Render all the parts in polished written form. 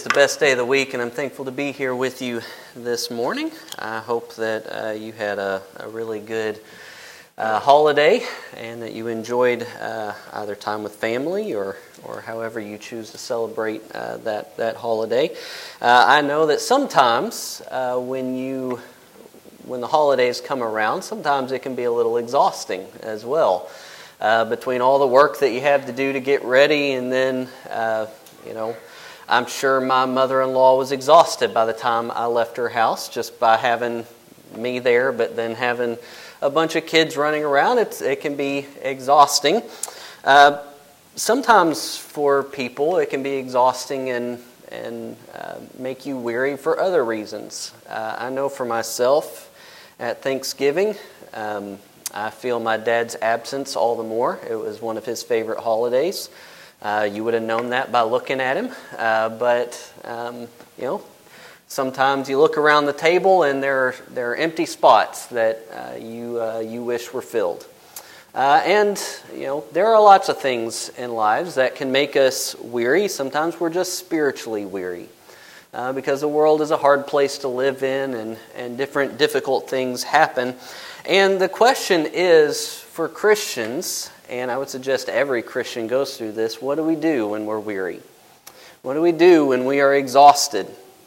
It's the best day of the week, and I'm thankful to be here with you this morning. I hope that you had a really good holiday and that you enjoyed either time with family or however you choose to celebrate that holiday. I know that sometimes when the holidays come around, sometimes it can be a little exhausting as well. Between all the work that you have to do to get ready and then, I'm sure my mother-in-law was exhausted by the time I left her house just by having me there, but then having a bunch of kids running around, it can be exhausting. Sometimes for people it can be exhausting and make you weary for other reasons. I know for myself at Thanksgiving, I feel my dad's absence all the more. It was one of his favorite holidays. You would have known that by looking at him. But sometimes you look around the table and there are empty spots that you wish were filled. And there are lots of things in lives that can make us weary. Sometimes we're just spiritually weary because the world is a hard place to live in and different difficult things happen. And the question is, for Christians, and I would suggest every Christian goes through this, what do we do when we're weary? What do we do when we are exhausted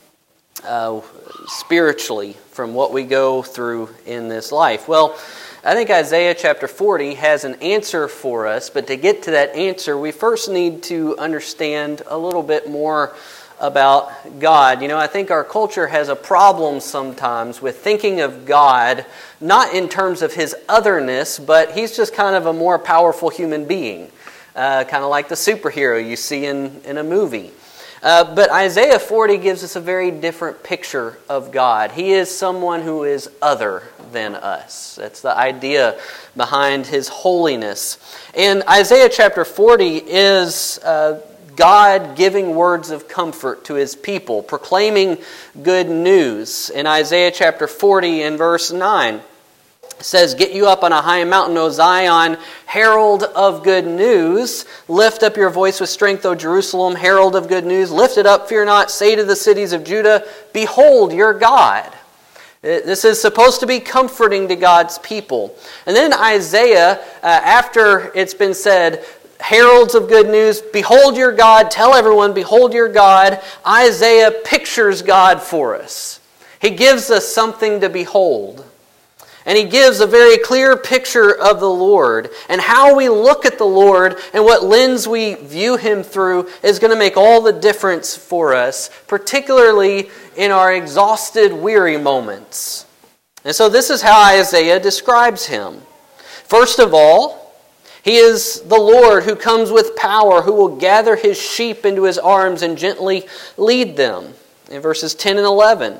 spiritually from what we go through in this life? Well, I think Isaiah chapter 40 has an answer for us, but to get to that answer, we first need to understand a little bit more about God. I think our culture has a problem sometimes with thinking of God not in terms of His otherness, but He's just kind of a more powerful human being, kind of like the superhero you see in a movie. But Isaiah 40 gives us a very different picture of God. He is someone who is other than us. That's the idea behind His holiness. And Isaiah chapter 40 is God giving words of comfort to His people, proclaiming good news. In Isaiah chapter 40 and verse 9, it says, "Get you up on a high mountain, O Zion, herald of good news. Lift up your voice with strength, O Jerusalem, herald of good news. Lift it up, fear not. Say to the cities of Judah, behold your God." This is supposed to be comforting to God's people. And then Isaiah, after it's been said, heralds of good news, behold your God, tell everyone, behold your God, Isaiah pictures God for us. He gives us something to behold. And he gives a very clear picture of the Lord. And how we look at the Lord and what lens we view Him through is going to make all the difference for us, particularly in our exhausted, weary moments. And so this is how Isaiah describes Him. First of all, He is the Lord who comes with power, who will gather His sheep into His arms and gently lead them. In verses 10 and 11.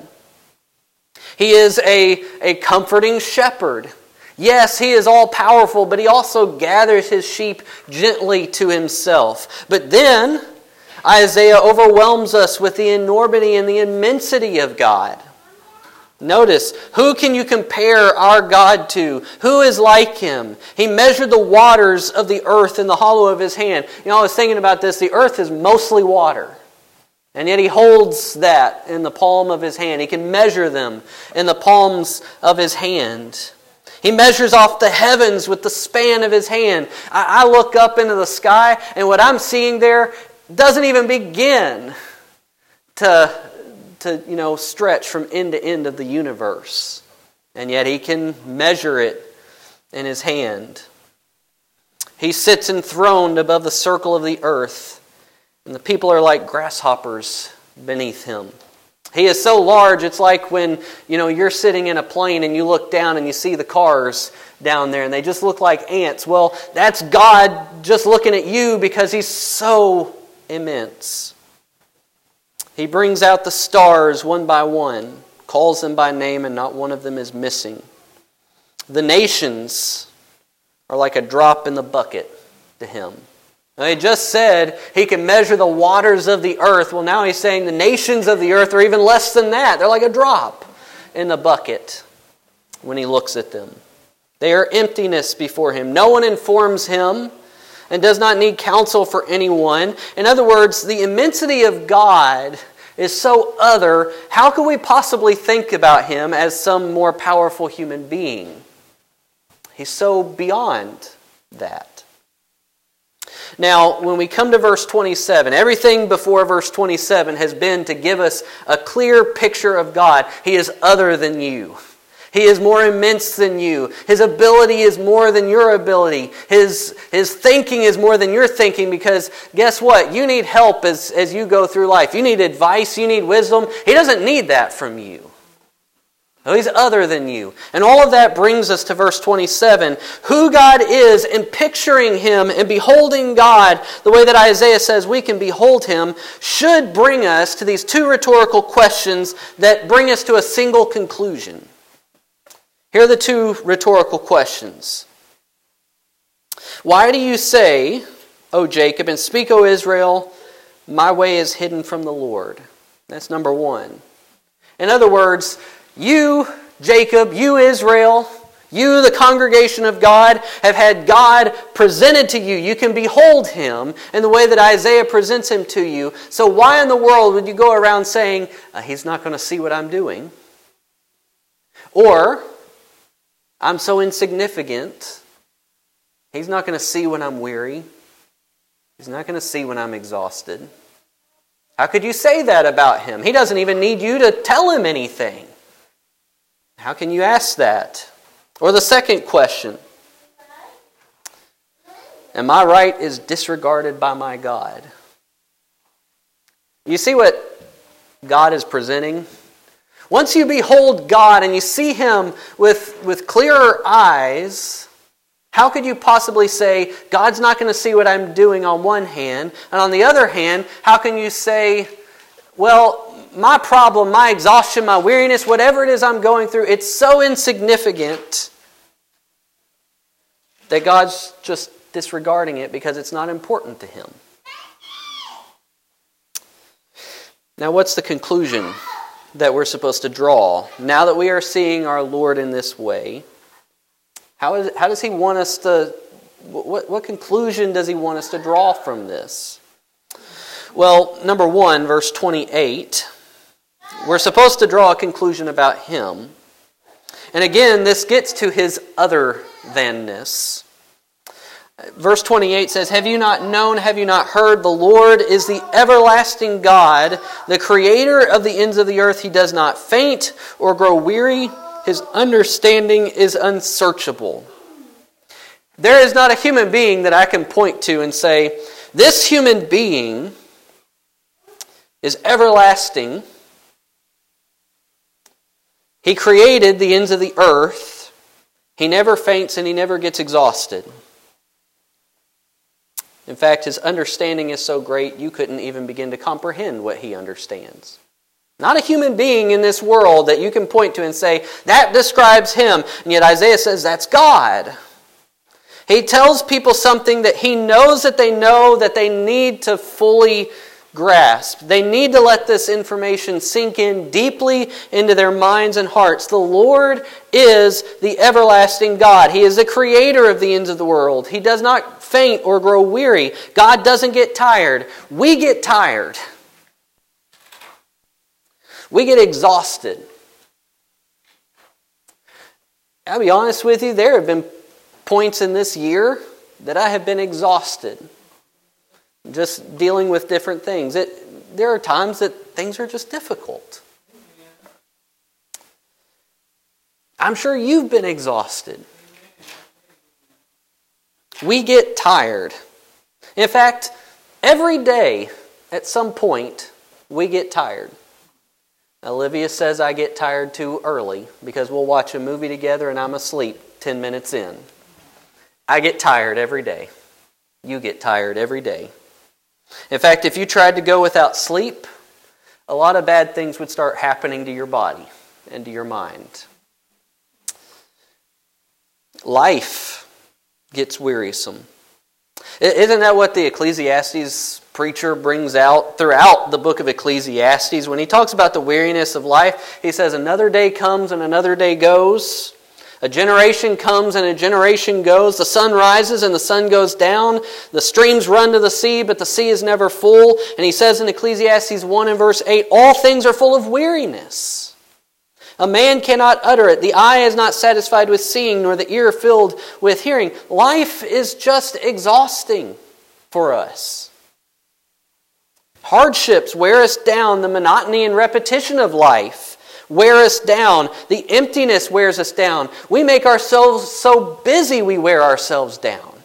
He is a comforting shepherd. Yes, He is all-powerful, but He also gathers His sheep gently to Himself. But then, Isaiah overwhelms us with the enormity and the immensity of God. Notice, who can you compare our God to? Who is like Him? He measured the waters of the earth in the hollow of His hand. I was thinking about this. The earth is mostly water. And yet He holds that in the palm of His hand. He can measure them in the palms of His hand. He measures off the heavens with the span of His hand. I look up into the sky, and what I'm seeing there doesn't even begin to stretch from end to end of the universe. And yet He can measure it in His hand. He sits enthroned above the circle of the earth, and the people are like grasshoppers beneath Him. He is so large, it's like when you're sitting in a plane and you look down and you see the cars down there and they just look like ants. Well, that's God just looking at you because He's so immense. He brings out the stars one by one, calls them by name, and not one of them is missing. The nations are like a drop in the bucket to Him. Now, He just said He can measure the waters of the earth. Well, now He's saying the nations of the earth are even less than that. They're like a drop in the bucket when He looks at them. They are emptiness before Him. No one informs Him and does not need counsel for anyone. In other words, the immensity of God is so other, how can we possibly think about him as some more powerful human being? He's so beyond that. Now, when we come to verse 27, everything before verse 27 has been to give us a clear picture of God. He is other than you. He is more immense than you. His ability is more than your ability. His thinking is more than your thinking, because guess what? You need help as you go through life. You need advice. You need wisdom. He doesn't need that from you. No, he's other than you. And all of that brings us to verse 27. Who God is, and picturing him and beholding God the way that Isaiah says we can behold him, should bring us to these two rhetorical questions that bring us to a single conclusion. Here are the two rhetorical questions. Why do you say, O Jacob, and speak, O Israel, my way is hidden from the Lord? That's number one. In other words, you, Jacob, you, Israel, you, the congregation of God, have had God presented to you. You can behold him in the way that Isaiah presents him to you. So why in the world would you go around saying, he's not going to see what I'm doing? Or, I'm so insignificant, he's not going to see when I'm weary. He's not going to see when I'm exhausted. How could you say that about him? He doesn't even need you to tell him anything. How can you ask that? Or the second question, and my right is disregarded by my God. You see what God is presenting? Once you behold God and you see him with clearer eyes, how could you possibly say, God's not going to see what I'm doing on one hand, and on the other hand, how can you say, well, my problem, my exhaustion, my weariness, whatever it is I'm going through, it's so insignificant that God's just disregarding it because it's not important to him. Now, what's the conclusion that we're supposed to draw? Now that we are seeing our Lord in this way, how does he want us to, what conclusion does he want us to draw from this? Well, number one, verse 28, we're supposed to draw a conclusion about him. And again, this gets to his other thanness. Verse 28 says, have you not known, have you not heard, the Lord is the everlasting God, the creator of the ends of the earth. He does not faint or grow weary. His understanding is unsearchable. There is not a human being that I can point to and say, this human being is everlasting. He created the ends of the earth. He never faints and he never gets exhausted. In fact, his understanding is so great you couldn't even begin to comprehend what he understands. Not a human being in this world that you can point to and say, that describes him. And yet Isaiah says that's God. He tells people something that he knows that they need to fully grasp. They need to let this information sink in deeply into their minds and hearts. The Lord is the everlasting God. He is the creator of the ends of the world. He does not faint or grow weary. God doesn't get tired. We get tired. We get exhausted. I'll be honest with you, there have been points in this year that I have been exhausted. Just dealing with different things. There are times that things are just difficult. I'm sure you've been exhausted. We get tired. In fact, every day at some point we get tired. Olivia says I get tired too early because we'll watch a movie together and I'm asleep 10 minutes in. I get tired every day. You get tired every day. In fact, if you tried to go without sleep, a lot of bad things would start happening to your body and to your mind. Life gets wearisome. Isn't that what the Ecclesiastes preacher brings out throughout the book of Ecclesiastes? When he talks about the weariness of life, he says, another day comes and another day goes. A generation comes and a generation goes. The sun rises and the sun goes down. The streams run to the sea, but the sea is never full. And he says in Ecclesiastes 1 and verse 8, all things are full of weariness. A man cannot utter it. The eye is not satisfied with seeing, nor the ear filled with hearing. Life is just exhausting for us. Hardships wear us down. The monotony and repetition of life wear us down. The emptiness wears us down. We make ourselves so busy we wear ourselves down.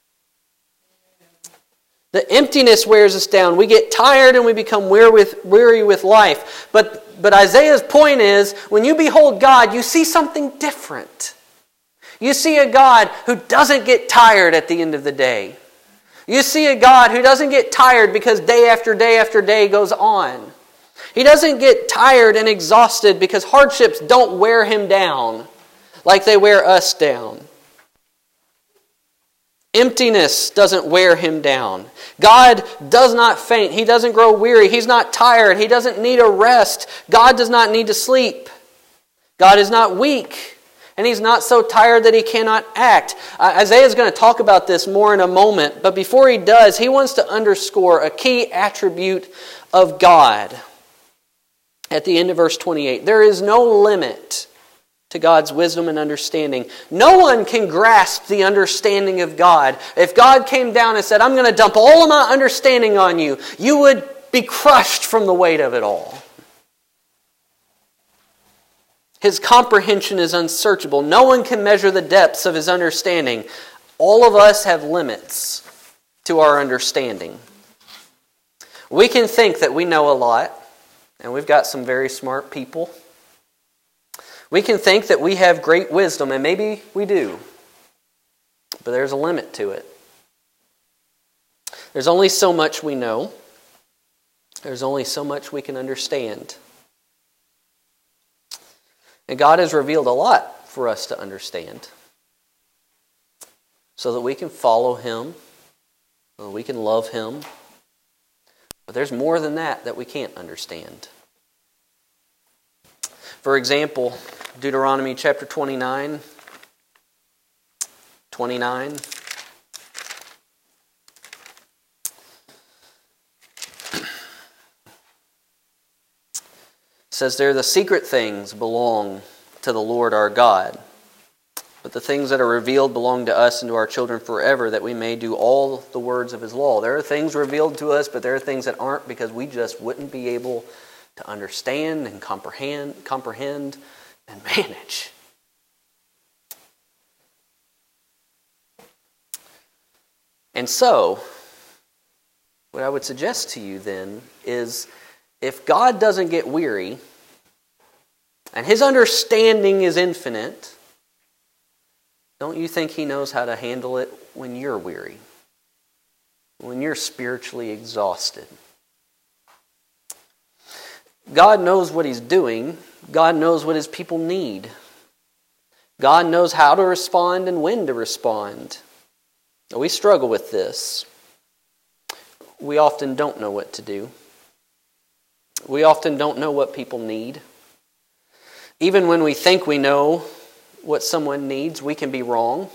The emptiness wears us down. We get tired and we become weary with life. But Isaiah's point is, when you behold God, you see something different. You see a God who doesn't get tired at the end of the day. You see a God who doesn't get tired because day after day after day goes on. He doesn't get tired and exhausted because hardships don't wear him down like they wear us down. Emptiness doesn't wear him down. God does not faint. He doesn't grow weary. He's not tired. He doesn't need a rest. God does not need to sleep. God is not weak. And he's not so tired that he cannot act. Isaiah is going to talk about this more in a moment. But before he does, he wants to underscore a key attribute of God. At the end of verse 28, there is no limit to God's wisdom and understanding. No one can grasp the understanding of God. If God came down and said, I'm going to dump all of my understanding on you, you would be crushed from the weight of it all. His comprehension is unsearchable. No one can measure the depths of his understanding. All of us have limits to our understanding. We can think that we know a lot. And we've got some very smart people. We can think that we have great wisdom, and maybe we do. But there's a limit to it. There's only so much we know. There's only so much we can understand. And God has revealed a lot for us to understand. So that we can follow Him. So that we can love Him. But there's more than that we can't understand. For example, Deuteronomy chapter 29. Says there, the secret things belong to the Lord our God. But the things that are revealed belong to us and to our children forever, that we may do all the words of His law. There are things revealed to us, but there are things that aren't, because we just wouldn't be able to understand and comprehend and manage. And so, what I would suggest to you then is, if God doesn't get weary, and His understanding is infinite, don't you think He knows how to handle it when you're weary? When you're spiritually exhausted? God knows what He's doing. God knows what His people need. God knows how to respond and when to respond. We struggle with this. We often don't know what to do. We often don't know what people need. Even when we think we know what someone needs, we can be wrong.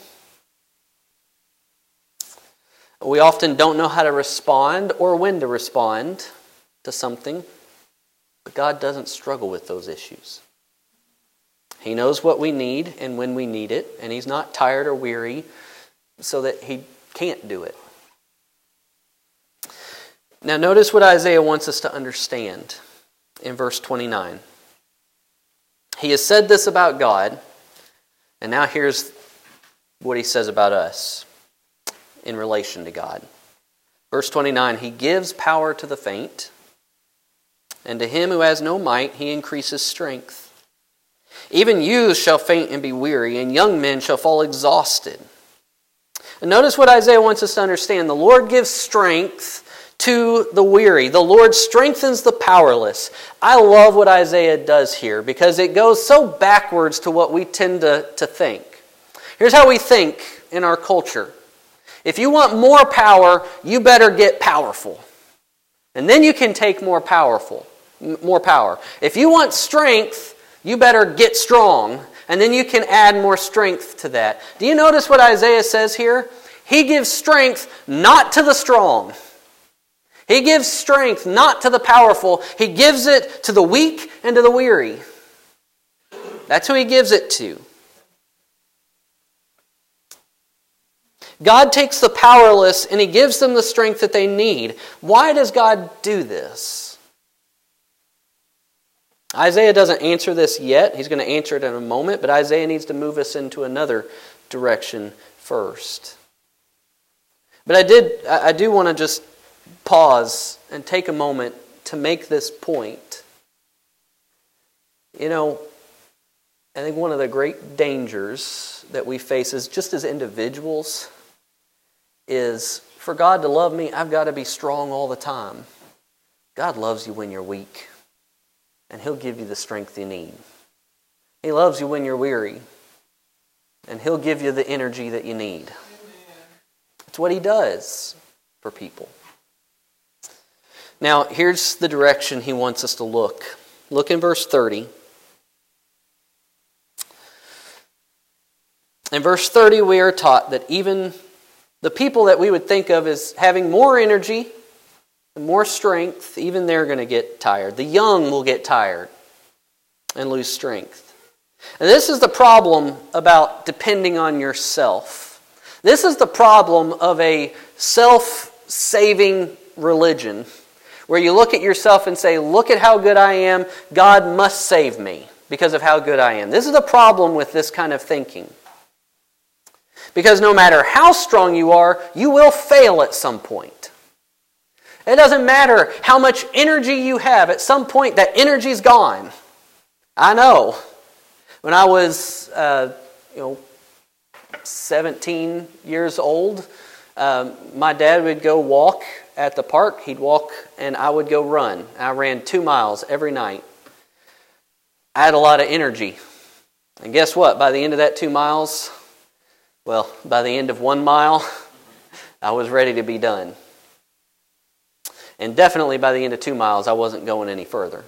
We often don't know how to respond or when to respond to something. But God doesn't struggle with those issues. He knows what we need and when we need it, and He's not tired or weary so that He can't do it. Now notice what Isaiah wants us to understand in verse 29. He has said this about God, and now here's what he says about us in relation to God. Verse 29, He gives power to the faint, and to him who has no might He increases strength. Even youths shall faint and be weary, and young men shall fall exhausted. And notice what Isaiah wants us to understand. The Lord gives strength to the weary. The Lord strengthens the powerless. I love what Isaiah does here, because it goes so backwards to what we tend to think. Here's how we think in our culture. If you want more power, you better get powerful. And then you can take more power. If you want strength, you better get strong. And then you can add more strength to that. Do you notice what Isaiah says here? He gives strength not to the strong. He gives strength not to the powerful. He gives it to the weak and to the weary. That's who he gives it to. God takes the powerless and he gives them the strength that they need. Why does God do this? Isaiah doesn't answer this yet. He's going to answer it in a moment, but Isaiah needs to move us into another direction first. But I do want to just pause and take a moment to make this point. You know, I think one of the great dangers that we face is just as individuals is for God to love me, I've got to be strong all the time. God loves you when you're weak, and he'll give you the strength you need. He loves you when you're weary, and he'll give you the energy that you need. It's what he does for people. Now, here's the direction he wants us to look. Look in verse 30. In verse 30, we are taught that even the people that we would think of as having more energy and more strength, even they're going to get tired. The young will get tired and lose strength. And this is the problem about depending on yourself. This is the problem of a self-saving religion, where you look at yourself and say, look at how good I am, God must save me because of how good I am. This is the problem with this kind of thinking. Because no matter how strong you are, you will fail at some point. It doesn't matter how much energy you have. At some point, that energy's gone. I know. When I was 17 years old, my dad would go walk at the park. He'd walk and I would go run. I ran 2 miles every night. I had a lot of energy. And guess what? By the end of that 2 miles, by the end of 1 mile, I was ready to be done. And definitely by the end of 2 miles, I wasn't going any further.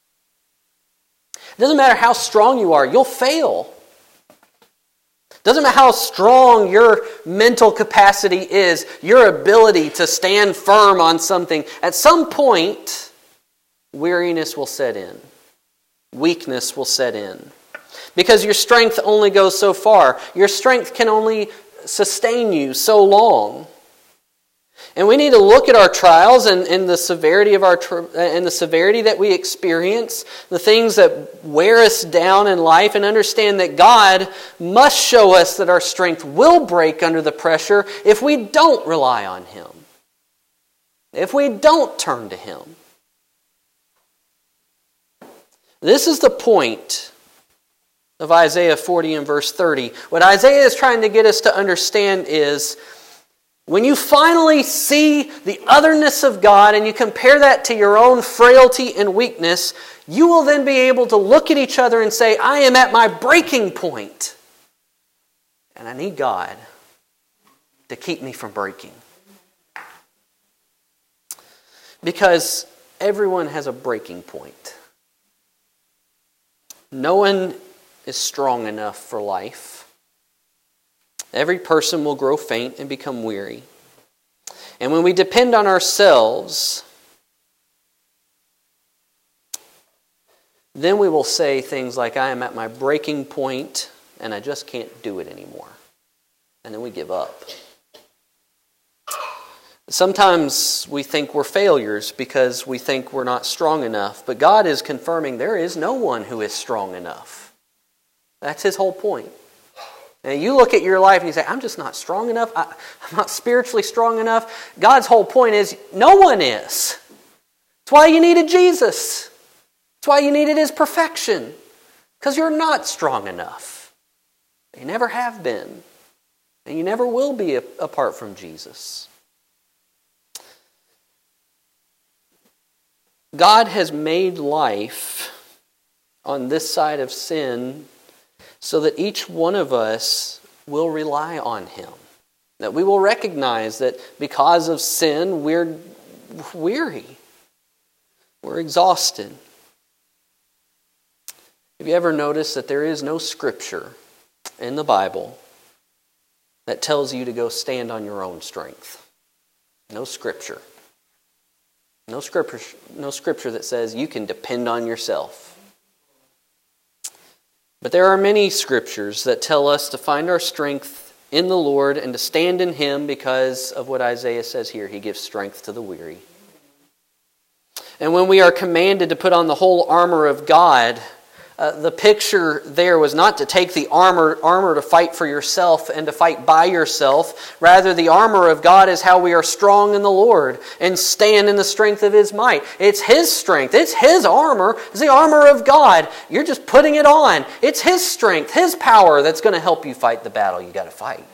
It doesn't matter how strong you are, you'll fail. It doesn't matter how strong your mental capacity is, your ability to stand firm on something. At some point, weariness will set in. Weakness will set in. Because your strength only goes so far. Your strength can only sustain you so long. And we need to look at our trials and the severity of and the severity that we experience, the things that wear us down in life, and understand that God must show us that our strength will break under the pressure if we don't rely on him. If we don't turn to him. This is the point of Isaiah 40 and verse 30. What Isaiah is trying to get us to understand is, when you finally see the otherness of God and you compare that to your own frailty and weakness, you will then be able to look at each other and say, I am at my breaking point. And I need God to keep me from breaking. Because everyone has a breaking point. No one is strong enough for life. Every person will grow faint and become weary. And when we depend on ourselves, then we will say things like, I am at my breaking point and I just can't do it anymore. And then we give up. Sometimes we think we're failures because we think we're not strong enough. But God is confirming there is no one who is strong enough. That's his whole point. And you look at your life and you say, I'm just not strong enough. I'm not spiritually strong enough. God's whole point is, no one is. That's why you needed Jesus. That's why you needed his perfection. Because you're not strong enough. You never have been. And you never will be apart from Jesus. God has made life on this side of sin so that each one of us will rely on him. That we will recognize that because of sin, we're weary. We're exhausted. Have you ever noticed that there is no scripture in the Bible that tells you to go stand on your own strength? No scripture. No scripture that says you can depend on yourself. But there are many scriptures that tell us to find our strength in the Lord and to stand in Him because of what Isaiah says here. He gives strength to the weary. And when we are commanded to put on the whole armor of God, the picture there was not to take the armor to fight for yourself and to fight by yourself. Rather, the armor of God is how we are strong in the Lord and stand in the strength of His might. It's His strength. It's His armor. It's the armor of God. You're just putting it on. It's His strength, His power that's going to help you fight the battle you got to fight.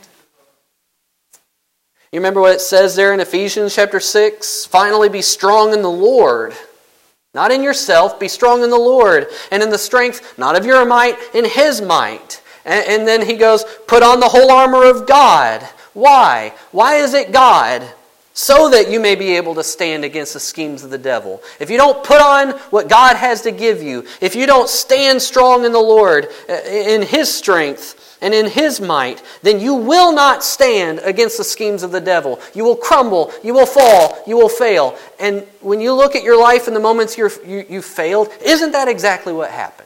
You remember what it says there in Ephesians chapter 6? Finally, be strong in the Lord. Not in yourself, be strong in the Lord, and in the strength, not of your might, in His might. And then he goes, put on the whole armor of God. Why? Why is it God? So that you may be able to stand against the schemes of the devil. If you don't put on what God has to give you, if you don't stand strong in the Lord, in His strength, and in His might, then you will not stand against the schemes of the devil. You will crumble, you will fall, you will fail. And when you look at your life in the moments you failed, isn't that exactly what happened?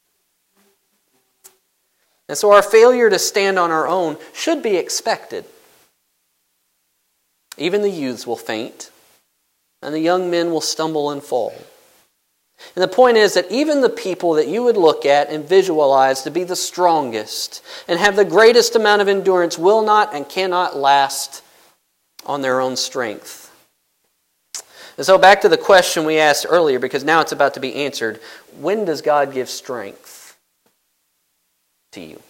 And so our failure to stand on our own should be expected. Even the youths will faint, and the young men will stumble and fall. And the point is that even the people that you would look at and visualize to be the strongest and have the greatest amount of endurance will not and cannot last on their own strength. And so back to the question we asked earlier, because now it's about to be answered. When does God give strength to you?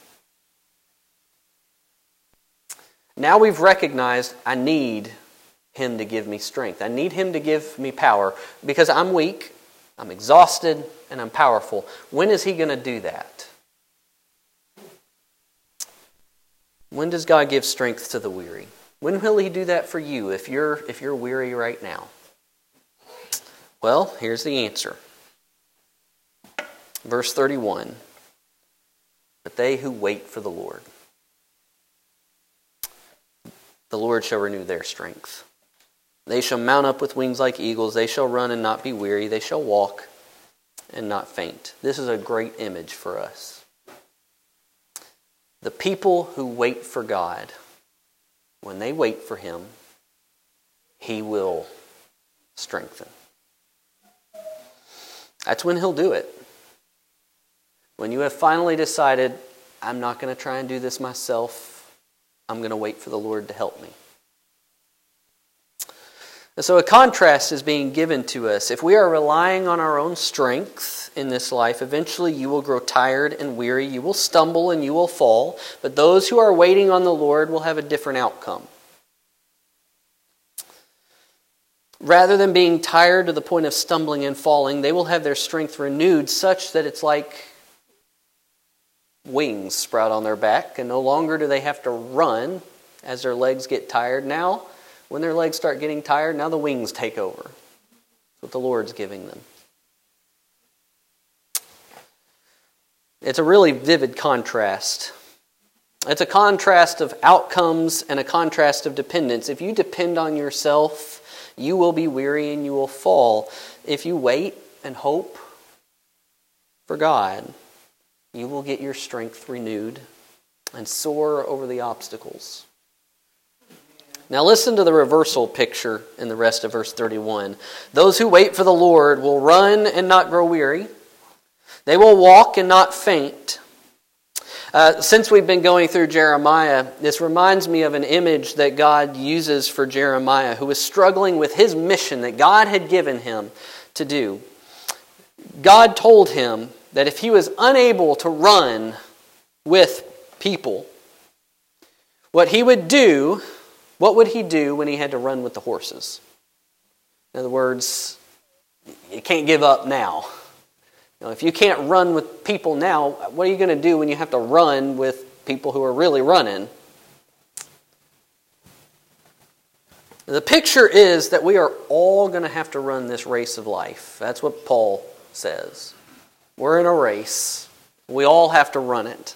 Now we've recognized I need Him to give me strength. I need Him to give me power because I'm weak. I'm exhausted and I'm powerful. When is He going to do that? When does God give strength to the weary? When will He do that for you if you're weary right now? Well, here's the answer. Verse 31. But they who wait for the Lord shall renew their strength. They shall mount up with wings like eagles. They shall run and not be weary. They shall walk and not faint. This is a great image for us. The people who wait for God, when they wait for Him, He will strengthen. That's when He'll do it. When you have finally decided, I'm not going to try and do this myself. I'm going to wait for the Lord to help me. And so a contrast is being given to us. If we are relying on our own strength in this life, eventually you will grow tired and weary. You will stumble and you will fall. But those who are waiting on the Lord will have a different outcome. Rather than being tired to the point of stumbling and falling, they will have their strength renewed such that it's like wings sprout on their back, and no longer do they have to run as their legs get tired. Now, when their legs start getting tired, now the wings take over. That's what the Lord's giving them. It's a really vivid contrast. It's a contrast of outcomes and a contrast of dependence. If you depend on yourself, you will be weary and you will fall. If you wait and hope for God, you will get your strength renewed and soar over the obstacles. Now listen to the reversal picture in the rest of verse 31. Those who wait for the Lord will run and not grow weary. They will walk and not faint. Since we've been going through Jeremiah, this reminds me of an image that God uses for Jeremiah, who was struggling with his mission that God had given him to do. God told him that if he was unable to run with people, what would he do when he had to run with the horses? In other words, you can't give up now. If you can't run with people now, what are you going to do when you have to run with people who are really running? The picture is that we are all going to have to run this race of life. That's what Paul says. We're in a race. We all have to run it.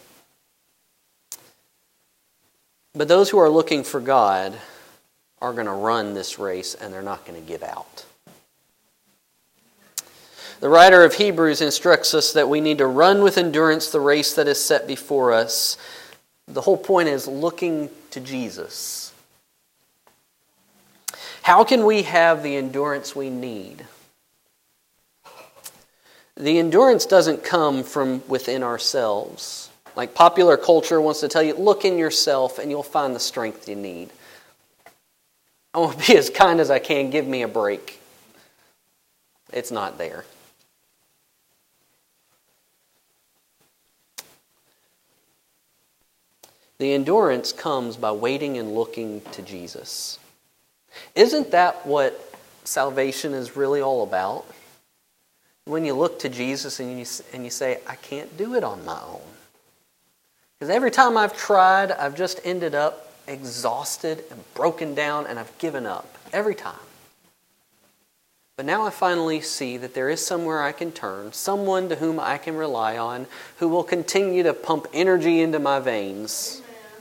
But those who are looking for God are going to run this race, and they're not going to give out. The writer of Hebrews instructs us that we need to run with endurance the race that is set before us. The whole point is looking to Jesus. How can we have the endurance we need? The endurance doesn't come from within ourselves. Like popular culture wants to tell you, look in yourself and you'll find the strength you need. I want to be as kind as I can, give me a break. It's not there. The endurance comes by waiting and looking to Jesus. Isn't that what salvation is really all about? When you look to Jesus and you say, I can't do it on my own. Because every time I've tried, I've just ended up exhausted and broken down, and I've given up. Every time. But now I finally see that there is somewhere I can turn, someone to whom I can rely on, who will continue to pump energy into my veins.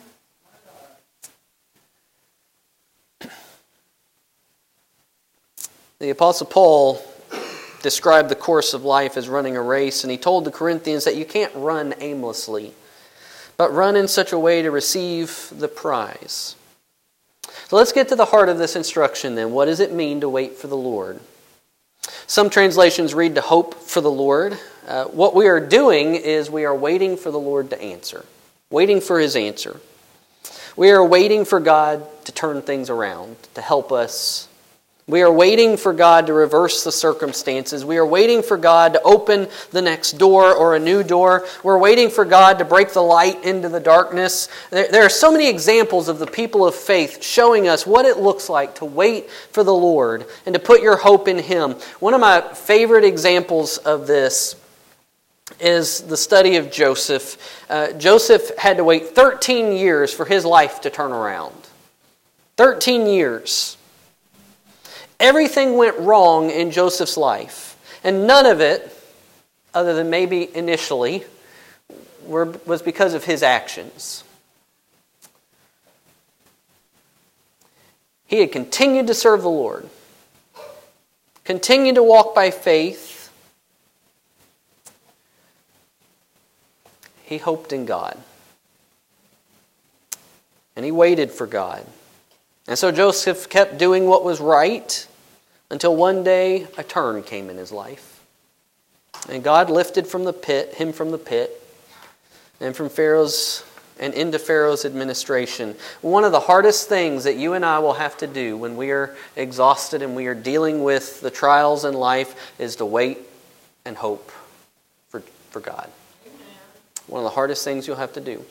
The Apostle Paul described the course of life as running a race, and he told the Corinthians that you can't run aimlessly, but run in such a way to receive the prize. So let's get to the heart of this instruction then. What does it mean to wait for the Lord? Some translations read to hope for the Lord. What we are doing is we are waiting for the Lord to answer. Waiting for His answer. We are waiting for God to turn things around, to help us. We are waiting for God to reverse the circumstances. We are waiting for God to open the next door or a new door. We're waiting for God to break the light into the darkness. There are so many examples of the people of faith showing us what it looks like to wait for the Lord and to put your hope in Him. One of my favorite examples of this is the study of Joseph. Joseph had to wait 13 years for his life to turn around. 13 years. Everything went wrong in Joseph's life. And none of it, other than maybe initially, was because of his actions. He had continued to serve the Lord. Continued to walk by faith. He hoped in God. And he waited for God. And so Joseph kept doing what was right until one day a turn came in his life. And God lifted him from the pit, and from Pharaoh's and into Pharaoh's administration. One of the hardest things that you and I will have to do when we are exhausted and we are dealing with the trials in life is to wait and hope for God. One of the hardest things you'll have to do.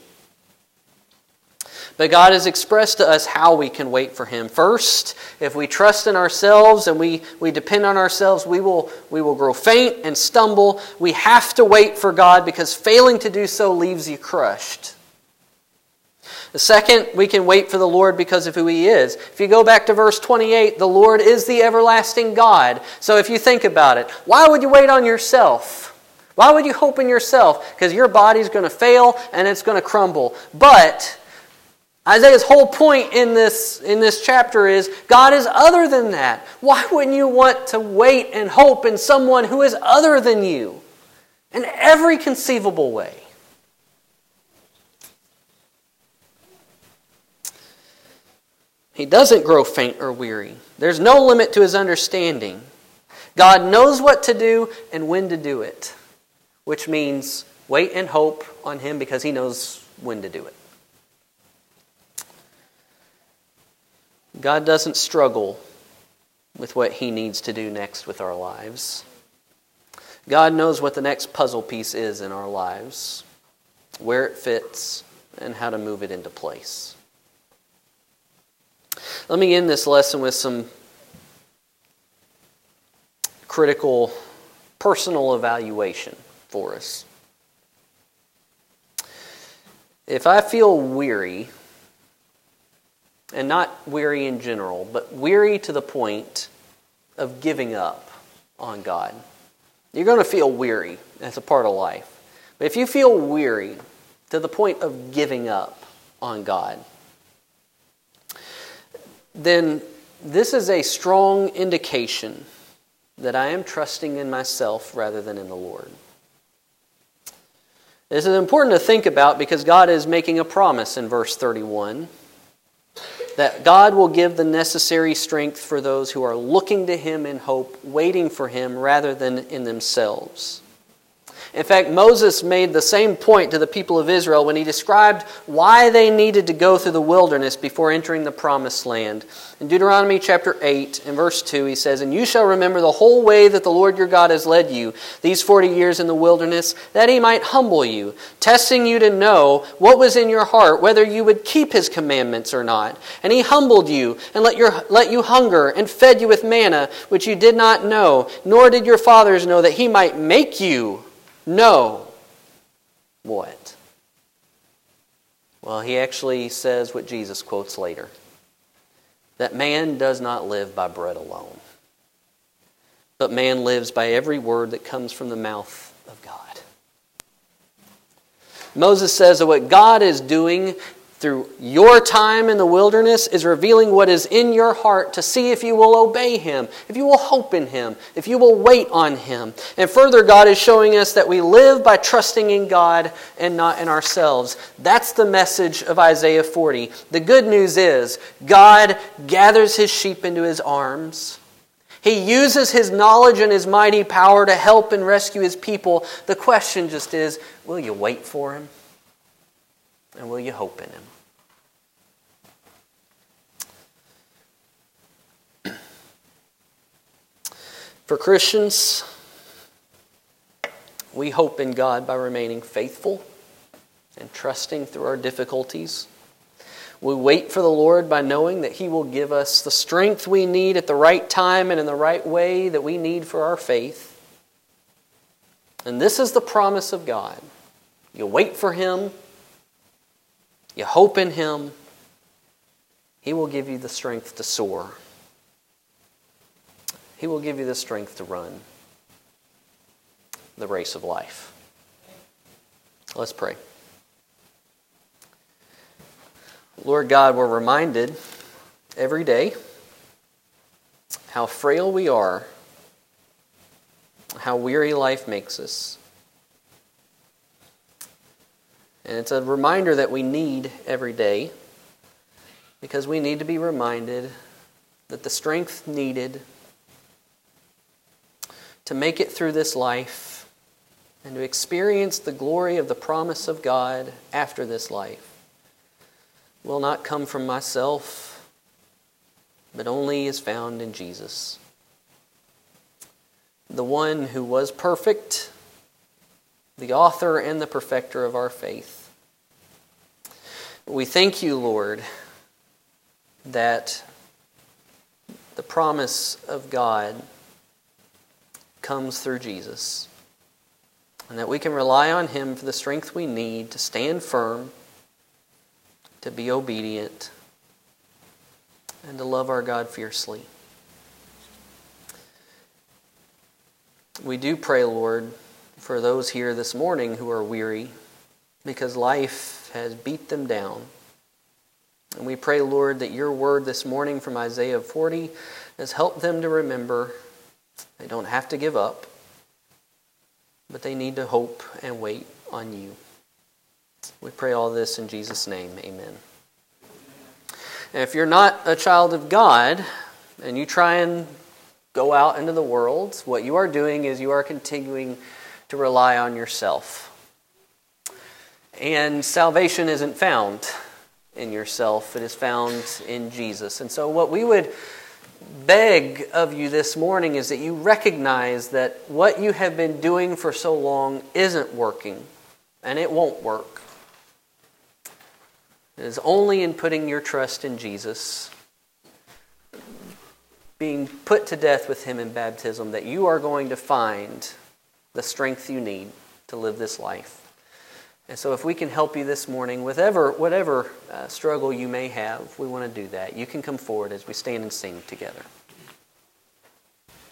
But God has expressed to us how we can wait for Him. First, if we trust in ourselves and we depend on ourselves, we will grow faint and stumble. We have to wait for God because failing to do so leaves you crushed. The second, we can wait for the Lord because of who He is. If you go back to verse 28, the Lord is the everlasting God. So if you think about it, why would you wait on yourself? Why would you hope in yourself? Because your body's going to fail and it's going to crumble. But Isaiah's whole point in this chapter is God is other than that. Why wouldn't you want to wait and hope in someone who is other than you in every conceivable way? He doesn't grow faint or weary. There's no limit to His understanding. God knows what to do and when to do it, which means wait and hope on Him because He knows when to do it. God doesn't struggle with what He needs to do next with our lives. God knows what the next puzzle piece is in our lives, where it fits, and how to move it into place. Let me end this lesson with some critical personal evaluation for us. If I feel weary, and not weary in general, but weary to the point of giving up on God. You're going to feel weary. That's a part of life. But if you feel weary to the point of giving up on God, then this is a strong indication that I am trusting in myself rather than in the Lord. This is important to think about because God is making a promise in verse 31 that God will give the necessary strength for those who are looking to Him in hope, waiting for Him rather than in themselves. In fact, Moses made the same point to the people of Israel when he described why they needed to go through the wilderness before entering the promised land. In Deuteronomy chapter 8, in verse 2, he says, "And you shall remember the whole way that the Lord your God has led you these 40 years in the wilderness, that He might humble you, testing you to know what was in your heart, whether you would keep His commandments or not. And He humbled you and let you hunger and fed you with manna, which you did not know, nor did your fathers know, that He might make you know what?" Well, he actually says what Jesus quotes later, that man does not live by bread alone, but man lives by every word that comes from the mouth of God. Moses says that what God is doing through your time in the wilderness is revealing what is in your heart to see if you will obey Him, if you will hope in Him, if you will wait on Him. And further, God is showing us that we live by trusting in God and not in ourselves. That's the message of Isaiah 40. The good news is God gathers His sheep into His arms. He uses His knowledge and His mighty power to help and rescue His people. The question just is, will you wait for Him? And will you hope in Him? For Christians, we hope in God by remaining faithful and trusting through our difficulties. We wait for the Lord by knowing that He will give us the strength we need at the right time and in the right way that we need for our faith. And this is the promise of God. You wait for Him, you hope in Him, He will give you the strength to soar. He will give you the strength to run the race of life. Let's pray. Lord God, we're reminded every day how frail we are, how weary life makes us. And it's a reminder that we need every day, because we need to be reminded that the strength needed to make it through this life and to experience the glory of the promise of God after this life will not come from myself, but only is found in Jesus, the one who was perfect, the author and the perfecter of our faith. We thank you, Lord, that the promise of God comes through Jesus, and that we can rely on Him for the strength we need to stand firm, to be obedient, and to love our God fiercely. We do pray, Lord, for those here this morning who are weary because life has beat them down. And we pray, Lord, that your word this morning from Isaiah 40 has helped them to remember they don't have to give up, but they need to hope and wait on you. We pray all this in Jesus' name. Amen. And if you're not a child of God and you try and go out into the world, what you are doing is you are continuing to rely on yourself. And salvation isn't found in yourself. It is found in Jesus. And so what we would beg of you this morning is that you recognize that what you have been doing for so long isn't working, and it won't work. It is only in putting your trust in Jesus, being put to death with Him in baptism, that you are going to find the strength you need to live this life. And so if we can help you this morning with whatever struggle you may have, we want to do that. You can come forward as we stand and sing together.